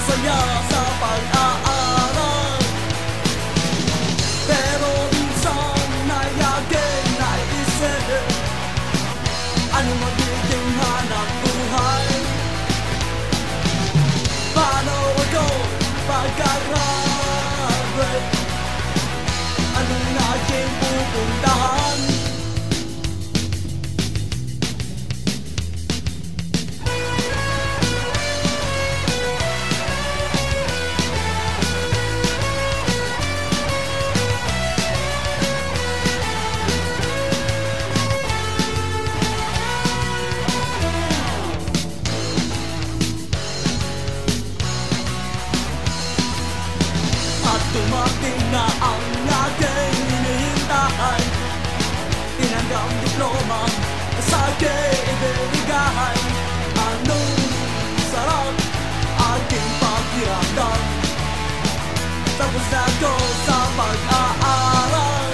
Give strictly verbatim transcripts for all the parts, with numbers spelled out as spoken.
saya sa pag-aaral. Pero minsan nayagin naisip, ano magiging hanap buhay? Paano ako pag-graduate? Anong aking pupuntahan? Dumating na ang aking hinihintay, tinanggap diploma sa aking ibinigay. Anong sarap aking pakiramdam, tapos na ko sa pag-aaral.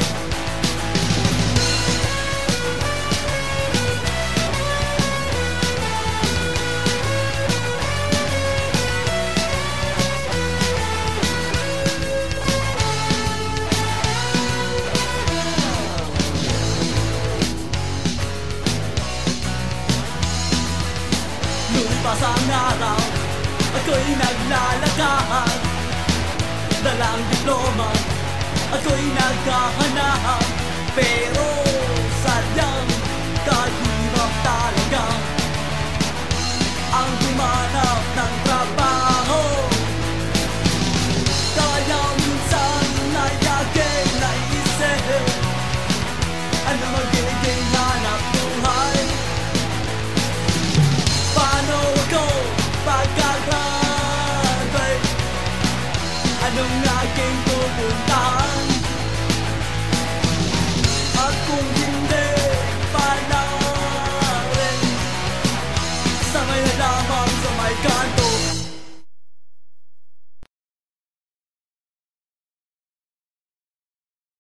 Lumipas ang araw, ako'y naglalakad, dalang diploma, ako'y naghahanap. Pero sadyang kahirap talaga ang humanap ng trabaho. Kaya minsan nayagin naisip, ano magiging hanap buhay? Paano ako pag-graduate? Anong aking pupuntahan?